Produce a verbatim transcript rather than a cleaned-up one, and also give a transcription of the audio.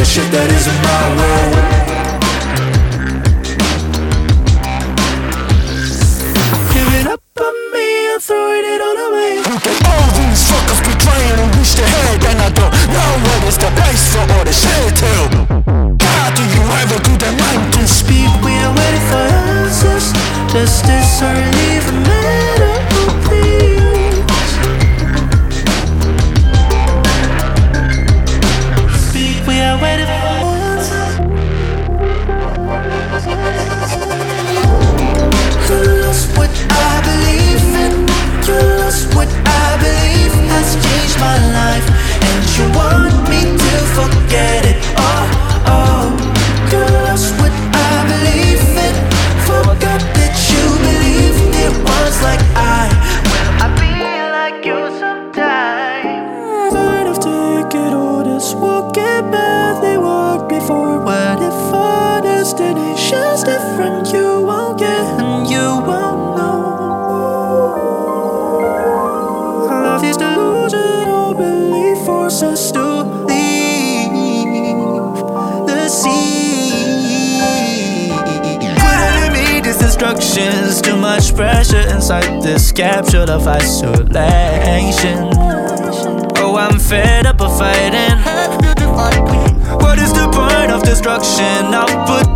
shit that isn't my role. Give it up on me, I'm throwing it all away. Okay, all these fuckers be trying to reach the head, and I don't know what is the place for all the shit to. God, do you have a good mind to speak? We are waiting for answers. Justice or leave a matter, oh please. Speak, we are waiting for answers. You lost what I believe in. You lost what I believe has changed my life, and you want me to forget it. Oh, oh. You lost what I believe in. Forgot that you believed it was like I. Will I be like you sometime? Might have taken all this walking path they walked before. What if our destination's different? You won't get and you won't know. Love is delusional belief force us to leave the sea. Putting me these instructions, too much pressure inside this capsule of isolation. Oh, I'm fed up of fighting. What is the point of destruction? I'll put